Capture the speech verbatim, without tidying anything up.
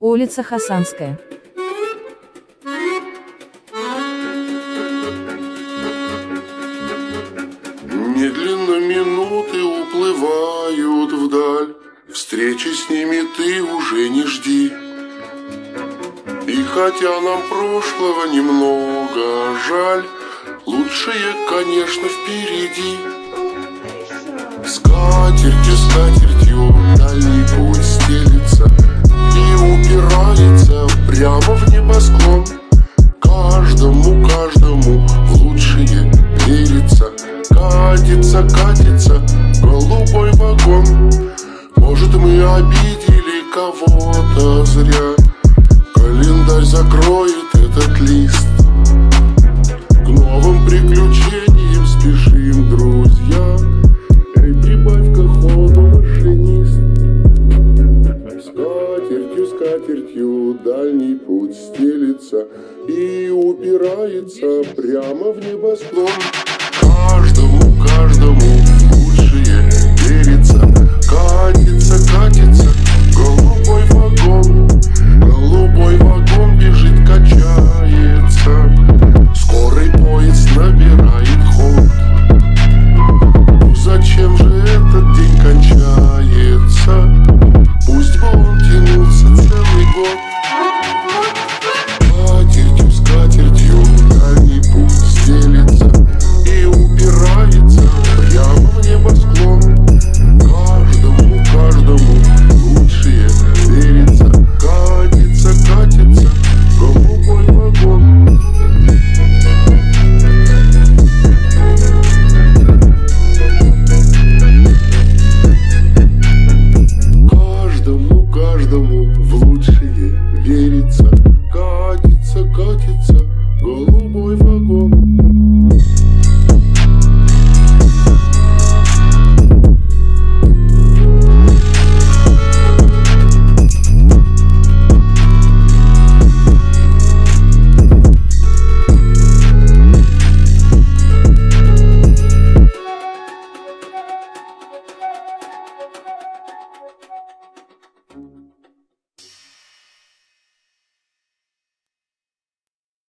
Улица Хасанская. Медленно минуты уплывают вдаль, встречи с ними ты уже не жди. И хотя нам прошлого немного жаль, лучшее, конечно, впереди. Скатертью, скатертью дальний путь стелится и упирается прямо в небосклон. Каждому, каждому в лучшее верится. Катится, катится голубой вагон. Может, мы обидели кого-то зря. Календарь закроет этот лист. К новым приключениям спешим, друзья. Эй, прибавь-ка ходу, машинист. Скатертью, скатертью дальний путь стелится и упирается прямо в небосклон. Каждому, каждому лучшее верится. Катится, катится голубой вагон. Голубой вагон бежит, качается. Скорый поезд набирает ход. Ну зачем же этот день кончается? Пусть бы он тянулся целый год. Скатертью, скатертью дальний путь стелится и упирается прямо в небосклон. Каждому, каждому лучшее верится. Катится, катится голубой вагон. Каждому, каждому в лучшее верится.